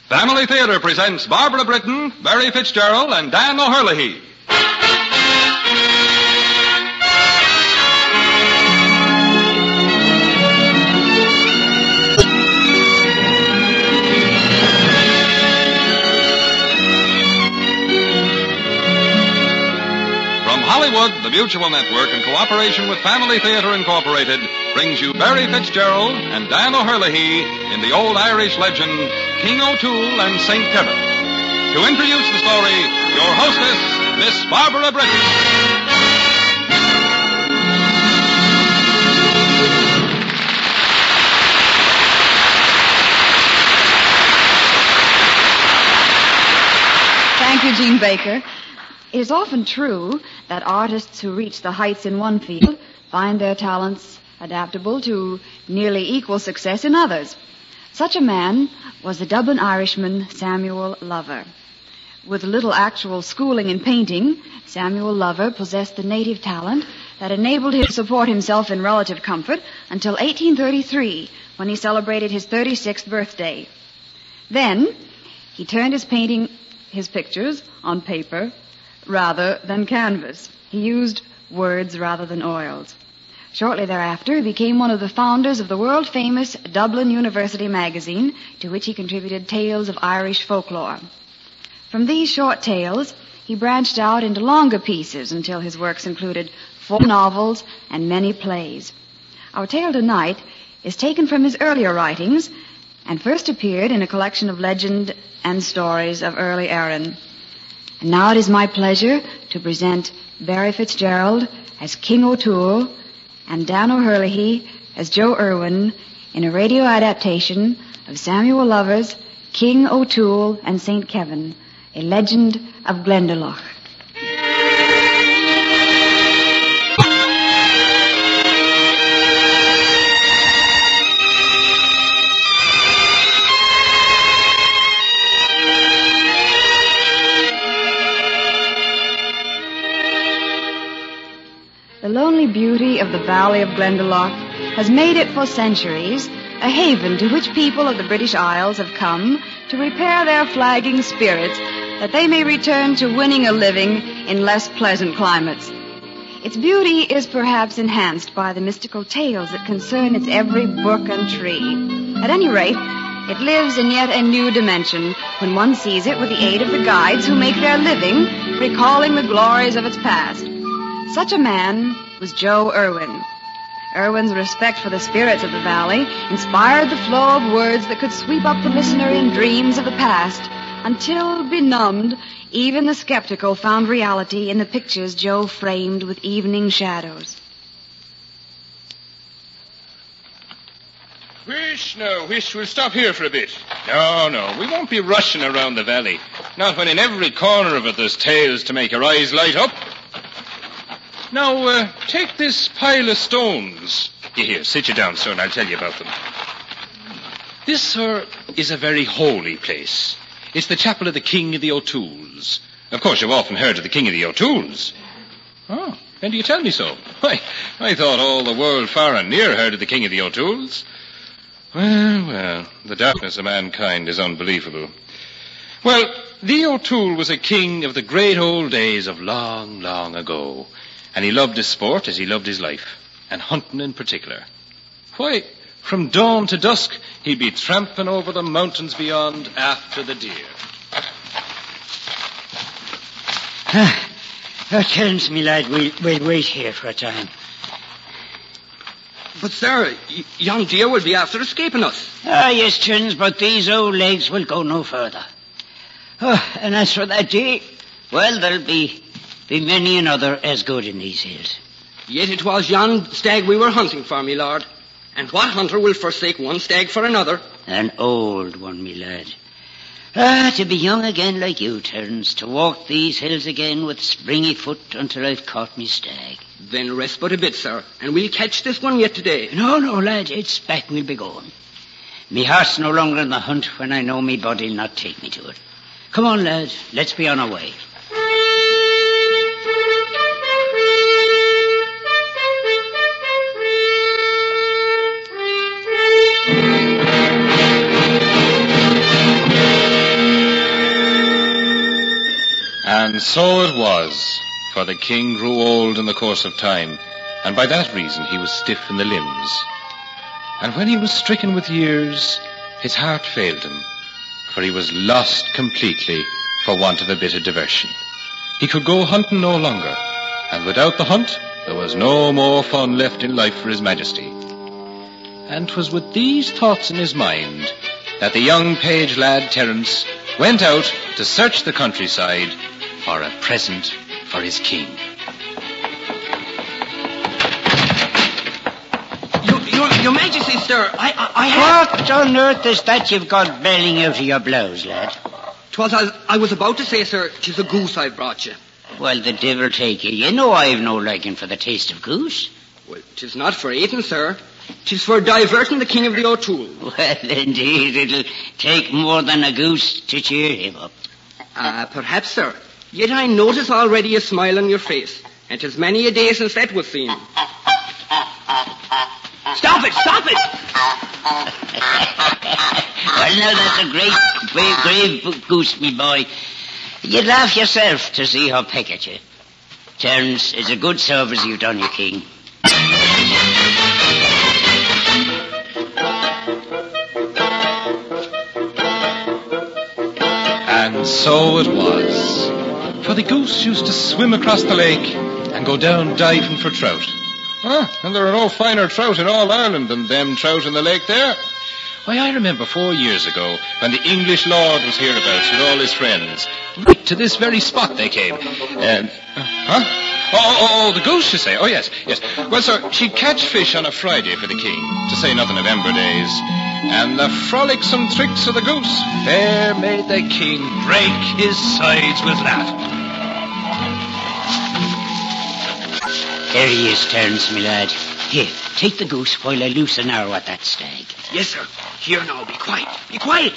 Family Theater presents Barbara Britton, Barry Fitzgerald, and Dan O'Herlihy. From Hollywood, the Mutual Network, in cooperation with Family Theater Incorporated, brings you Barry Fitzgerald and Dan O'Herlihy in the old Irish legend, King O'Toole and St. Kevin. To introduce the story, your hostess, Miss Barbara Britton. Thank you, Jean Baker. It is often true that artists who reach the heights in one field find their talents adaptable to nearly equal success in others. Such a man was the Dublin Irishman Samuel Lover. With little actual schooling in painting, Samuel Lover possessed the native talent that enabled him to support himself in relative comfort until 1833, when he celebrated his 36th birthday. Then, he turned his pictures on paper rather than canvas. He used words rather than oils. Shortly thereafter, he became one of the founders of the world-famous Dublin University magazine, to which he contributed tales of Irish folklore. From these short tales, he branched out into longer pieces until his works included 4 novels and many plays. Our tale tonight is taken from his earlier writings and first appeared in a collection of legend and stories of early Erin. And now it is my pleasure to present Barry Fitzgerald as King O'Toole and Dan O'Herlihy as Joe Irwin in a radio adaptation of Samuel Lover's King O'Toole and St. Kevin, a legend of Glendalough. The lonely beauty of the valley of Glendalough has made it for centuries a haven to which people of the British Isles have come to repair their flagging spirits that they may return to winning a living in less pleasant climates. Its beauty is perhaps enhanced by the mystical tales that concern its every brook and tree. At any rate, it lives in yet a new dimension when one sees it with the aid of the guides who make their living recalling the glories of its past. Such a man was Joe Irwin. Irwin's respect for the spirits of the valley inspired the flow of words that could sweep up the listener in dreams of the past until, benumbed, even the skeptical found reality in the pictures Joe framed with evening shadows. Wish, we'll stop here for a bit. No, we won't be rushing around the valley. Not when in every corner of it there's tales to make your eyes light up. Now, take this pile of stones. Here, sit you down, sir, and I'll tell you about them. This, sir, is a very holy place. It's the chapel of the King of the O'Tooles. Of course, you've often heard of the King of the O'Tooles. Oh, and do you tell me so? Why, I thought all the world far and near heard of the King of the O'Tooles. Well, the daftness of mankind is unbelievable. Well, the O'Toole was a king of the great old days of long, long ago. And he loved his sport as he loved his life, and hunting in particular. Why, from dawn to dusk, he'd be tramping over the mountains beyond after the deer. Terence, me lad, we'll wait here for a time. But, sir, young deer will be after escaping us. Yes, Terence, but these old legs will go no further. And as for that deer, well, there'll be many another as good in these hills. Yet it was yon stag we were hunting for, me lord. And what hunter will forsake one stag for another? An old one, me lad. To be young again like you, Terence, to walk these hills again with springy foot until I've caught me stag. Then rest but a bit, sir, and we'll catch this one yet today. No, lad, it's back we'll be going. Me heart's no longer in the hunt when I know me body'll not take me to it. Come on, lad, let's be on our way. And so it was, for the king grew old in the course of time, and by that reason he was stiff in the limbs. And when he was stricken with years, his heart failed him, for he was lost completely for want of a bit of diversion. He could go hunting no longer, and without the hunt, there was no more fun left in life for his majesty. And 'twas with these thoughts in his mind that the young page lad Terence went out to search the countryside for a present for his king. Your Majesty, sir, I have... What on earth is that you've got belling out of your blouse, lad? 'Twas as I was about to say, sir, 'tis a goose I've brought you. Well, the devil take you. You know I've no liking for the taste of goose. Well, 'tis not for eating, sir. 'Tis for diverting the King of the O'Toole. Well, indeed, it'll take more than a goose to cheer him up. Perhaps, sir. Yet I notice already a smile on your face, and 'tis many a day since that was seen. Stop it! Stop it! Well, now, that's a grave goose, me boy. You'd laugh yourself to see her peck at you. Terence, it's a good service you've done your king. And so it was. For the goose used to swim across the lake and go down diving for trout. And there are no finer trout in all Ireland than them trout in the lake there. Why, I remember 4 years ago when the English lord was hereabouts with all his friends. Right to this very spot they came. The goose, you say? Oh, yes. Well, sir, she'd catch fish on a Friday for the king, to say nothing of Ember days. And the frolicsome tricks of the goose fair made the king break his sides with laughter. There he is, Terence, my lad. Here, take the goose while I loose an arrow at that stag. Yes, sir. Here now, be quiet. Be quiet.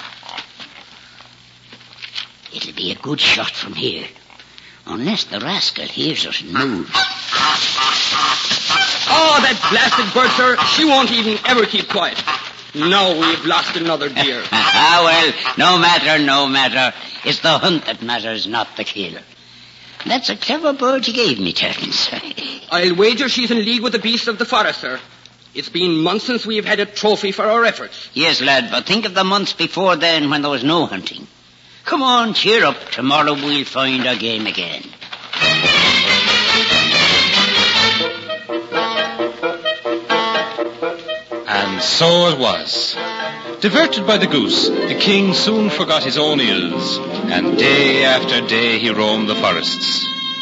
It'll be a good shot from here. Unless the rascal hears us and moves. Oh, that blasted bird, sir. She won't even ever keep quiet. Now we've lost another deer. Well, no matter. It's the hunt that matters, not the kill. That's a clever bird you gave me, Terence. I'll wager she's in league with the beasts of the forest, sir. It's been months since we've had a trophy for our efforts. Yes, lad, but think of the months before then when there was no hunting. Come on, cheer up. Tomorrow we'll find our game again. And so it was. Diverted by the goose, the king soon forgot his own ills, and day after day he roamed the forests.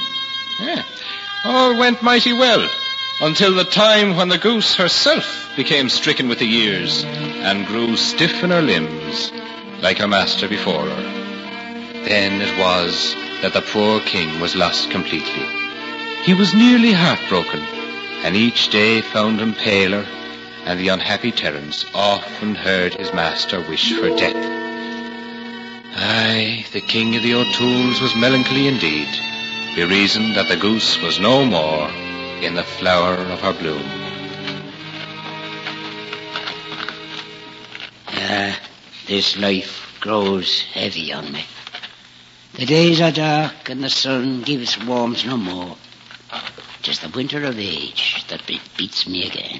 All went mighty well, until the time when the goose herself became stricken with the years, and grew stiff in her limbs, like her master before her. Then it was that the poor king was lost completely. He was nearly heartbroken, and each day found him paler, and the unhappy Terence often heard his master wish for death. Aye, the king of the O'Tooles was melancholy indeed, bereasoned that the goose was no more in the flower of her bloom. This life grows heavy on me. The days are dark and the sun gives warmth no more. 'Tis the winter of age that beats me again.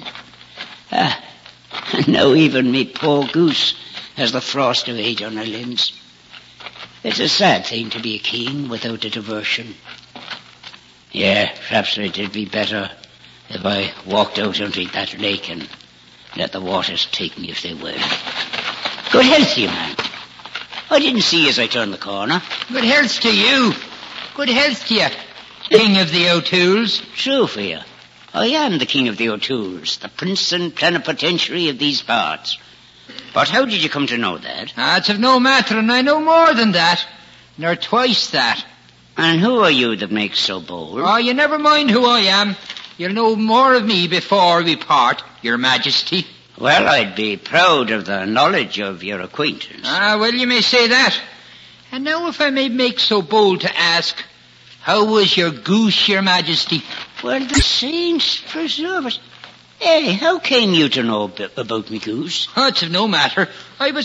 And now even me poor goose has the frost of age on her limbs. It's a sad thing to be a king without a diversion. Yeah, perhaps it'd be better if I walked out into that lake and let the waters take me if they will. Good health to you, man. I didn't see as I turned the corner. Good health to you. Good health to you, King of the O'Tooles. True for you. I am the King of the O'Tooles, the prince and plenipotentiary of these parts. But how did you come to know that? It's of no matter, and I know more than that, nor twice that. And who are you that makes so bold? Oh, you never mind who I am. You'll know more of me before we part, Your Majesty. Well, I'd be proud of the knowledge of your acquaintance. Well, you may say that. And now if I may make so bold to ask, how was your goose, Your Majesty? Well, the saints preserve us. Hey, how came you to know about me goose? It's of no matter. I was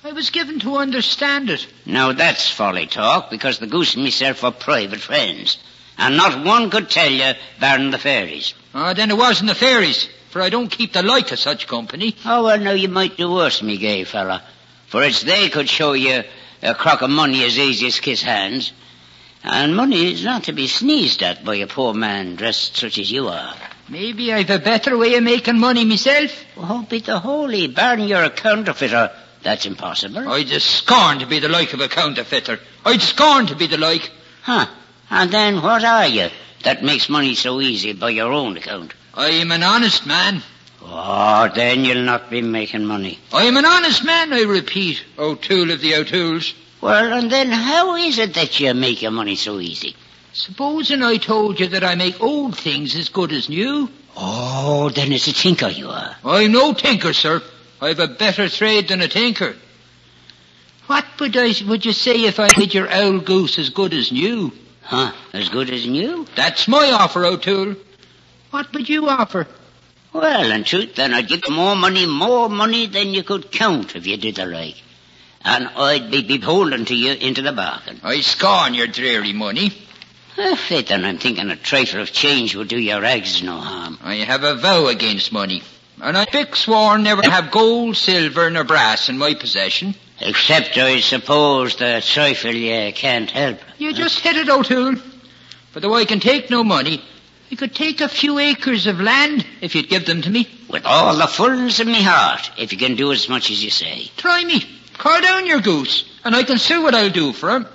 I was given to understand it. Now that's folly talk, because the goose and myself are private friends. And not one could tell you, barring the fairies. Then it wasn't the fairies, for I don't keep the like of such company. Oh, well, now you might do worse, me gay fella. For it's they could show you a crock of money as easy as kiss hands. And money is not to be sneezed at by a poor man dressed such as you are. Maybe I've a better way of making money myself. Oh, be the holy, barring you're a counterfeiter, that's impossible. I'd just scorn to be the like of a counterfeiter. I'd scorn to be the like. Huh. And then what are you that makes money so easy by your own account? I'm an honest man. Oh, then you'll not be making money. I'm an honest man, I repeat, O'Toole of the O'Tooles. Well, and then how is it that you make your money so easy? Supposing I told you that I make old things as good as new? Oh, then it's a tinker you are. I'm no tinker, sir. I've a better trade than a tinker. What would you say if I made your old goose as good as new? Huh? As good as new? That's my offer, O'Toole. What would you offer? Well, in truth, then I'd give you more money than you could count if you did the like. And I'd be beholden to you into the bargain. I scorn your dreary money. Faith, then I'm thinking a trifle of change would do your eggs no harm. I have a vow against money. And I fix sworn never to have gold, silver, nor brass in my possession. Except, I suppose, the trifle you can't help. You just hit it, O'Toole. For though I can take no money, I could take a few acres of land if you'd give them to me. With all the fullness of me heart, if you can do as much as you say. Try me. Call down your goose, and I can see what I'll do for him.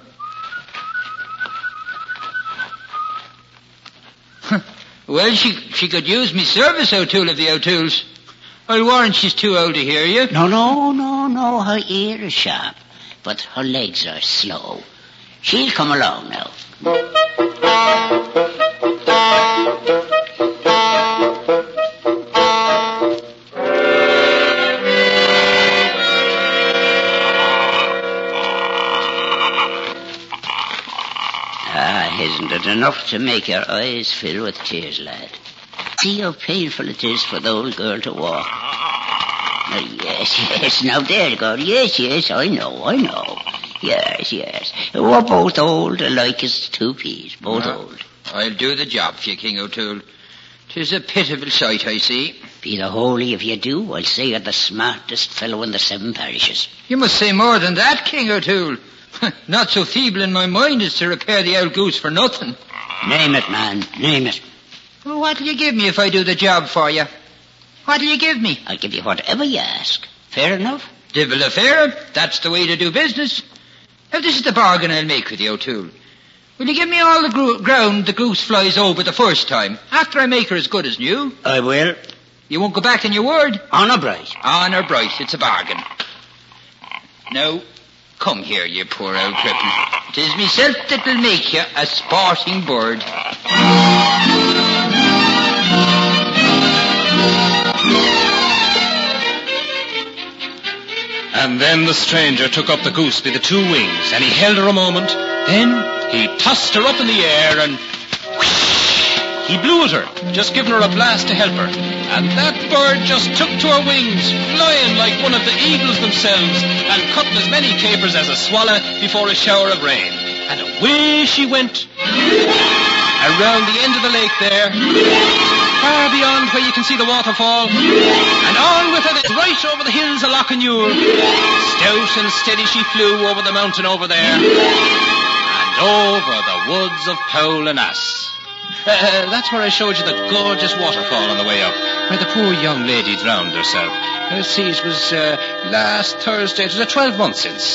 Well, she could use me service, O'Toole of the O'Tooles. I'll warrant she's too old to hear you. No, her ear is sharp, but her legs are slow. She'll come along now. Isn't it enough to make your eyes fill with tears, lad? See how painful it is for the old girl to walk. Yes, now there, God. Yes, I know. Yes. We're both old, alike as two peas, both old. I'll do the job for you, King O'Toole. 'Tis a pitiful sight, I see. Be the holy if you do. I'll say you're the smartest fellow in the 7 parishes. You must say more than that, King O'Toole. Not so feeble in my mind as to repair the old goose for nothing. Name it, man. Name it. Well, what'll you give me if I do the job for you? What'll you give me? I'll give you whatever you ask. Fair enough? Divil a fair. That's the way to do business. Now, this is the bargain I'll make with you, O'Toole. Will you give me all the ground the goose flies over the first time, after I make her as good as new? I will. You won't go back on your word? Honour bright. Honour bright. It's a bargain. Now, come here, you poor old cripple. 'Tis myself that will make you a sporting bird. And then the stranger took up the goose by the 2 wings, and he held her a moment. Then he tossed her up in the air, and whoosh, he blew at her, just giving her a blast to help her. And that bird just took to her wings, flying like one of the eagles themselves, and cutting as many capers as a swallow before a shower of rain. And away she went, around the end of the lake there, far beyond where you can see the waterfall, and on with it right over the hills of Lochanuir. Stout and steady she flew over the mountain over there, and over the woods of Powell and Ass. That's where I showed you the gorgeous waterfall on the way up, where the poor young lady drowned herself. Let's see, it was last Thursday. It was 12 months since.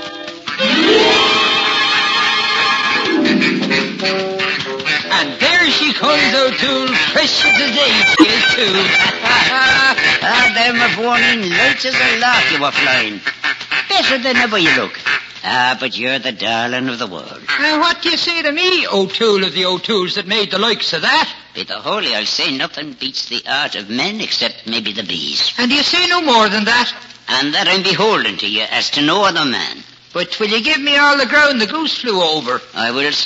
And there she comes, O'Toole, fresh as a day, she is too. Them of warning, light as a lark you were flying. Better than ever you look. But you're the darling of the world. What do you say to me, O'Toole of the O'Tooles, that made the likes of that? Be the holy, I'll say nothing beats the art of men except maybe the bees. And do you say no more than that? And that I'm beholden to you as to no other man. But will you give me all the ground the goose flew over? I will, sir.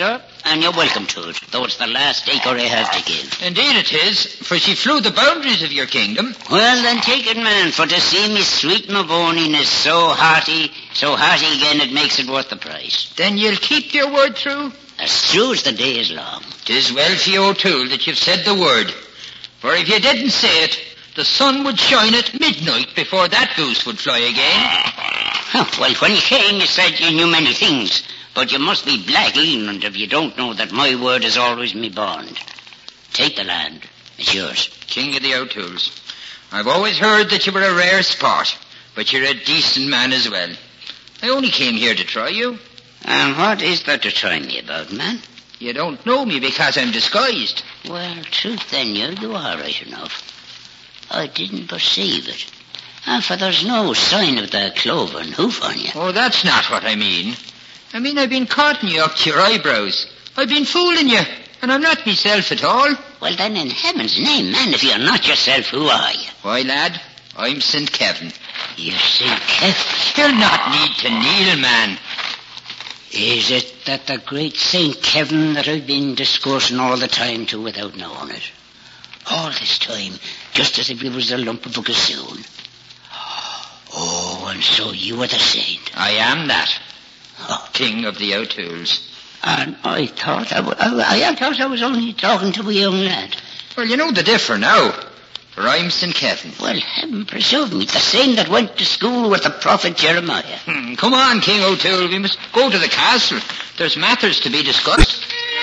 and you're welcome to it, though it's the last acre I have to give. Indeed it is, for she flew the boundaries of your kingdom. Well, then take it, man, for to see me sweet Mavoniness so hearty again, it makes it worth the price. Then you'll keep your word through? As true as the day is long. 'Tis well for you, O'Toole, that you've said the word. For if you didn't say it, the sun would shine at midnight before that goose would fly again. Well, when you came, you said you knew many things, but you must be black ignorant if you don't know that my word is always me bond. Take the land. It's yours. King of the O'Tooles, I've always heard that you were a rare sport, but you're a decent man as well. I only came here to try you. And what is there to try me about, man? You don't know me because I'm disguised. Well, truth then, you are right enough. I didn't perceive it. For there's no sign of the clover and hoof on you. Oh, that's not what I mean. I mean, I've been cutting you up to your eyebrows. I've been fooling you, and I'm not myself at all. Well, then, in heaven's name, man, if you're not yourself, who are you? Why, lad, I'm St. Kevin. You're St. Kevin? You'll not need to kneel, man. Is it that the great St. Kevin that I've been discoursing all the time to without knowing it? All this time, just as if it was a lump of a gossoon. Oh, and so you are the saint. I am that. King of the O'Tooles. And I thought I was only talking to a young lad. Well, you know the differ now. For I'm St. Kevin. Well, heaven preserve me, the same that went to school with the prophet Jeremiah. Come on, King O'Toole, we must go to the castle. There's matters to be discussed.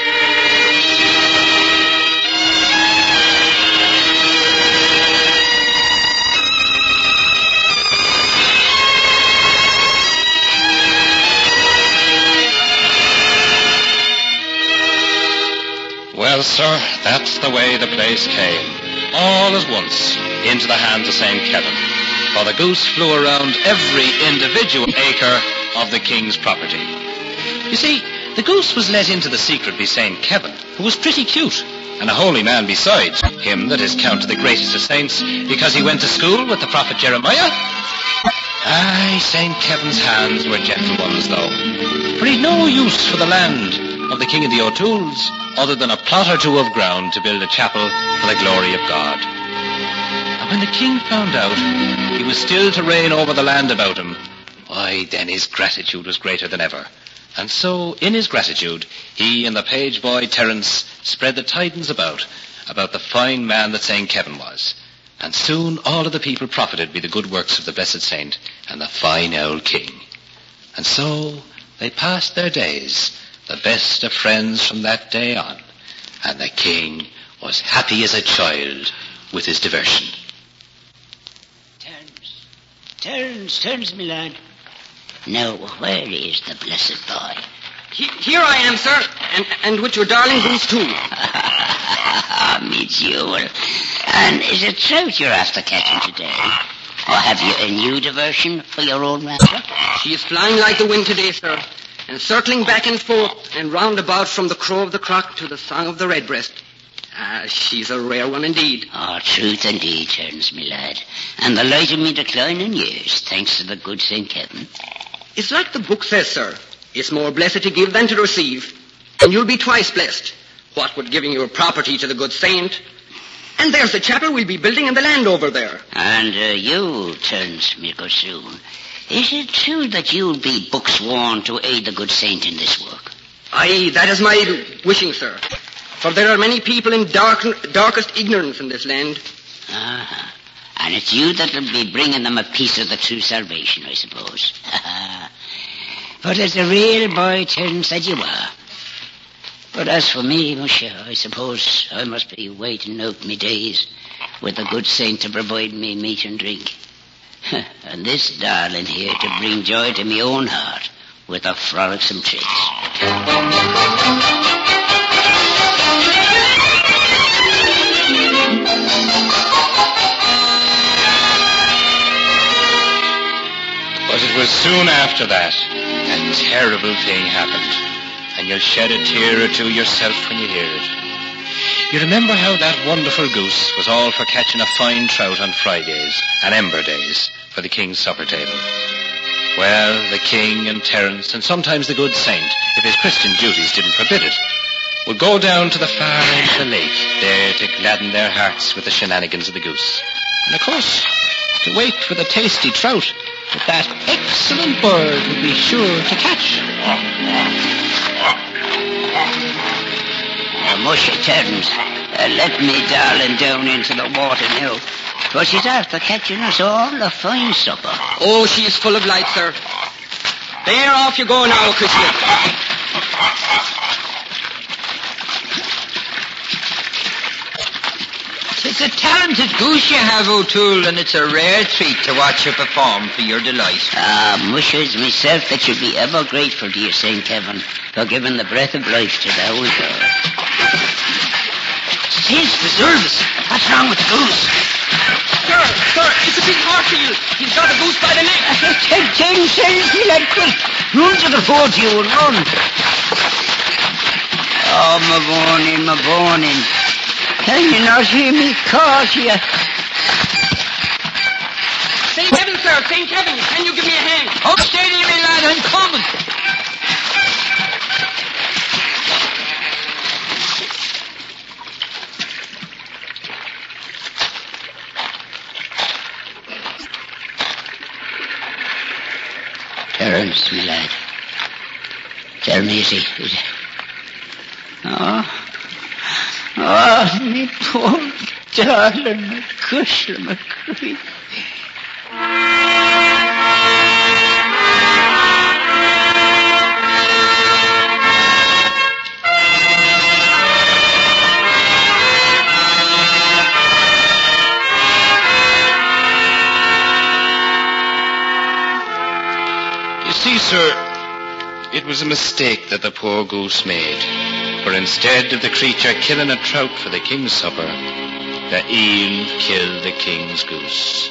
Well, sir, that's the way the place came. All at once, into the hands of St. Kevin. For the goose flew around every individual acre of the king's property. You see, the goose was let into the secret by St. Kevin, who was pretty cute, and a holy man besides, him that is counted the greatest of saints, because he went to school with the prophet Jeremiah. Aye, St. Kevin's hands were gentle ones, though, for he'd no use for the land of the King of the O'Tooles, other than a plot or two of ground to build a chapel for the glory of God. And when the king found out he was still to reign over the land about him, why, then his gratitude was greater than ever. And so, in his gratitude, he and the page boy Terence spread the tidings about the fine man that St. Kevin was. And soon all of the people profited by the good works of the blessed saint and the fine old king. And so they passed their days, the best of friends from that day on, and the king was happy as a child with his diversion. Terence, me lad. Now, where is the blessed boy? Here I am, sir, and with your darling goose, too. Me jewel. And is it trout you're after catching today? Or have you a new diversion for your old master? She is flying like the wind today, sir, and circling back and forth and round about from the crow of the croc to the song of the redbreast. She's a rare one indeed. Oh, truth indeed, Terence, me lad. And the light of me declining years, thanks to the good St. Kevin. It's like the book says, sir. It's more blessed to give than to receive. And you'll be twice blessed. What with giving your property to the good saint? And there's the chapel we'll be building in the land over there. And you, Terence, me gossoon, is it true that you'll be book sworn to aid the good saint in this work? Aye, that is my wishing, sir. For there are many people in darkest ignorance in this land. And it's you that'll be bringing them a piece of the true salvation, I suppose. But it's a real boy, Terence, that you are. But as for me, monsieur, I suppose I must be waiting out me days with the good saint to provide me meat and drink. And this darling here to bring joy to me own heart with a frolicsome tricks. But it was soon after that a terrible thing happened, and you'll shed a tear or two yourself when you hear it. You remember how that wonderful goose was all for catching a fine trout on Fridays and Ember days for the king's supper table? Well, the king and Terence, and sometimes the good saint, if his Christian duties didn't forbid it, would go down to the far end of the lake, there to gladden their hearts with the shenanigans of the goose. And, of course, to wait for the tasty trout that excellent bird would be sure to catch. Musha, Terence, let me darling down into the water now, for she's after catching us all a fine supper. Oh, she's full of light, sir. There, off you go now, Christian. It's a talented goose you have, O'Toole, and it's a rare treat to watch her perform for your delight. Musha's myself that should be ever grateful to you, St. Kevin, for giving the breath of life to the old girl. Saints preserve us. What's wrong with the goose? Sir, it's a big Harfield. He's got a goose by the neck. Ten cents, me lad, quick. Run to the fort, you and run. Oh, my morning. Can you not hear me call to you? St. Kevin, sir, St. Kevin, can you give me a hand? Oh, steady, me lad, I'm coming. Terence, my lad. Tell me, is it? Oh, me poor darling, my cushion, my creep. You see, sir, it was a mistake that the poor goose made. For instead of the creature killing a trout for the king's supper, the eel killed the king's goose.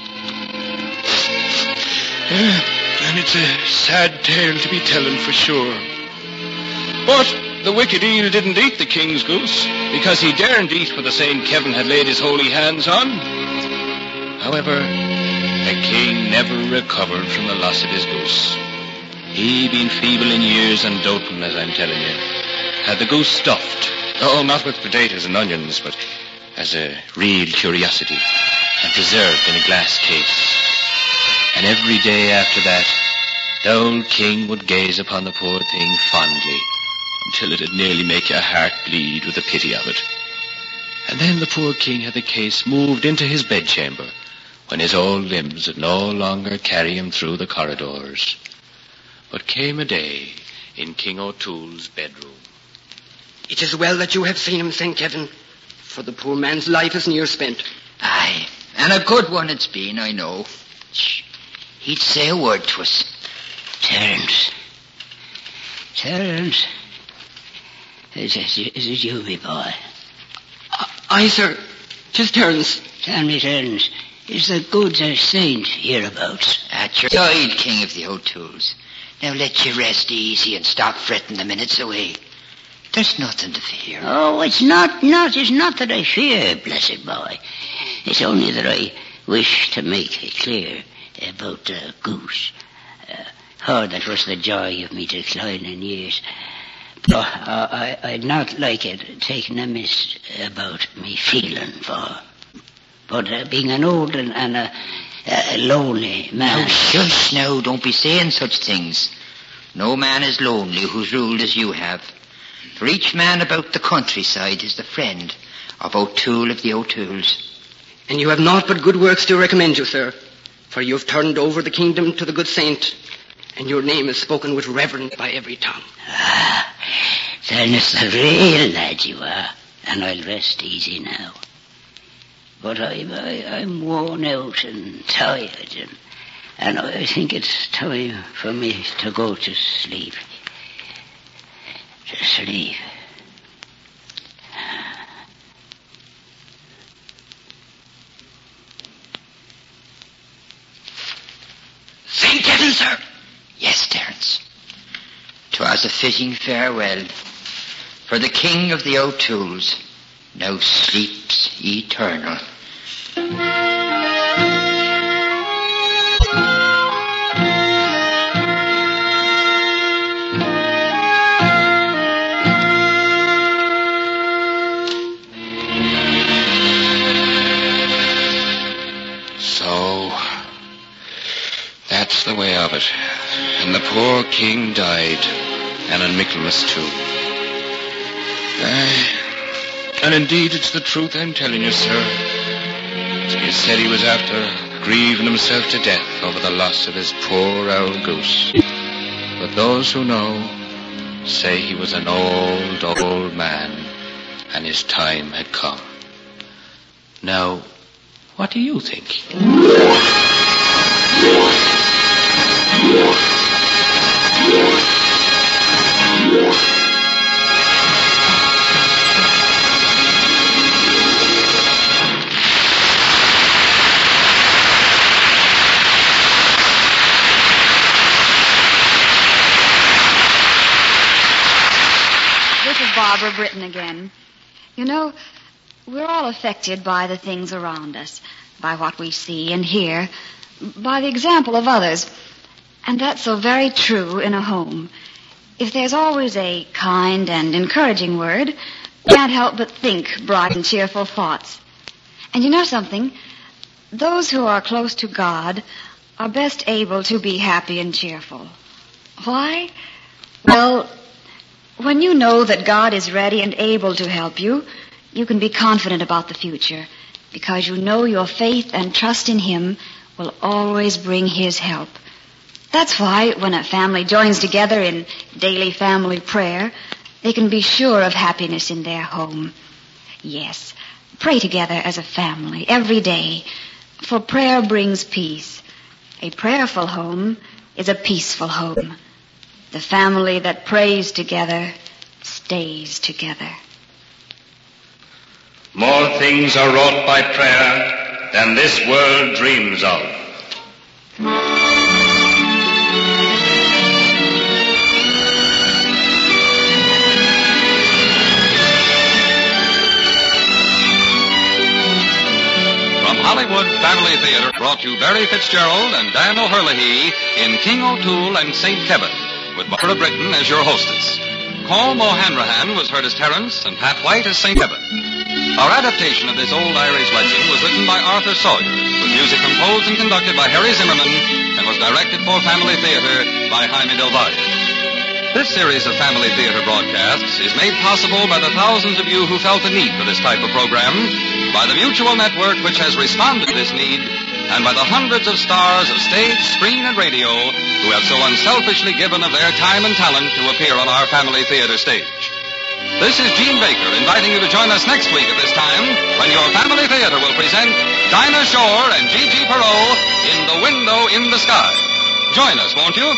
And it's a sad tale to be telling for sure. But the wicked eel didn't eat the king's goose, because he daren't eat what the St. Kevin had laid his holy hands on. However, the king never recovered from the loss of his goose. He been feeble in years and doting, as I'm telling you. Had the goose stuffed, oh, not with potatoes and onions, but as a real curiosity, and preserved in a glass case. And every day after that, the old king would gaze upon the poor thing fondly, until it'd nearly make your heart bleed with the pity of it. And then the poor king had the case moved into his bedchamber, when his old limbs would no longer carry him through the corridors. But came a day in King O'Toole's bedroom. It is well that you have seen him, St. Kevin, for the poor man's life is near spent. Aye, and a good one it's been, I know. Shh. He'd say a word to us. Terence. Is it you, me boy? Aye, sir. 'Tis Terence. Tell me, Terence, is the goods a saint hereabouts? At your side, King of the O'Tooles. Now let you rest easy and stop fretting the minutes away. There's nothing to fear. Oh, it's not that I fear, blessed boy. It's only that I wish to make it clear about the goose. That was the joy of me declining years. But I'd not like it taking amiss about me feeling for. But being an old and a lonely man. Now, shush now, don't be saying such things. No man is lonely who's ruled as you have. For each man about the countryside is the friend of O'Toole of the O'Tooles. And you have naught but good works to recommend you, sir. For you have turned over the kingdom to the good saint, and your name is spoken with reverence by every tongue. Then it's the real lad you are, and I'll rest easy now. But I'm worn out and tired, and I think it's time for me to go to sleep. To sleep. St. Kevin, sir. Yes, Terence. 'Twas a fitting farewell. For the King of the O'Tooles now sleeps eternal. of it. And the poor king died. And in Michaelmas, too. And indeed, it's the truth I'm telling you, sir. He said he was after grieving himself to death over the loss of his poor owl goose. But those who know say he was an old, old man, and his time had come. Now, what do you think? Barbara Britton again. You know, we're all affected by the things around us, by what we see and hear, by the example of others. And that's so very true in a home. If there's always a kind and encouraging word, you can't help but think bright and cheerful thoughts. And you know something? Those who are close to God are best able to be happy and cheerful. Why? Well, when you know that God is ready and able to help you, you can be confident about the future, because you know your faith and trust in Him will always bring His help. That's why when a family joins together in daily family prayer, they can be sure of happiness in their home. Yes, pray together as a family every day, for prayer brings peace. A prayerful home is a peaceful home. The family that prays together stays together. More things are wrought by prayer than this world dreams of. From Hollywood Family Theater brought you Barry Fitzgerald and Dan O'Herlihy in King O'Toole and St. Kevin, with Barbara Britton as your hostess. Colm O'Hanrahan was heard as Terence and Pat White as St. Kevin. Our adaptation of this old Irish legend was written by Arthur Sawyer, with music composed and conducted by Harry Zimmerman, and was directed for Family Theater by Jaime Del Valle. This series of Family Theater broadcasts is made possible by the thousands of you who felt the need for this type of program, by the Mutual Network which has responded to this need, and by the hundreds of stars of stage, screen, and radio who have so unselfishly given of their time and talent to appear on our Family Theater stage. This is Gene Baker inviting you to join us next week at this time when your Family Theater will present Dinah Shore and Gigi Perot in The Window in the Sky. Join us, won't you?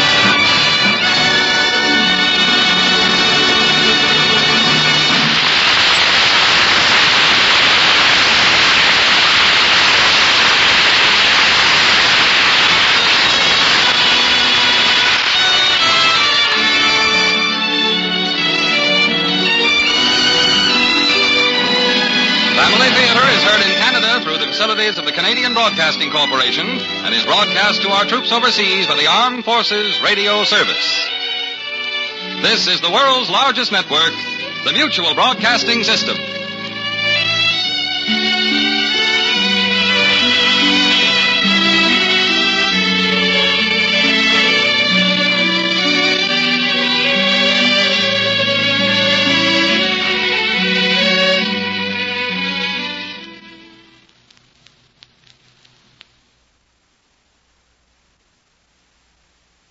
Family Theater is heard in Canada through the facilities of the Canadian Broadcasting Corporation and is broadcast to our troops overseas by the Armed Forces Radio Service. This is the world's largest network, the Mutual Broadcasting System.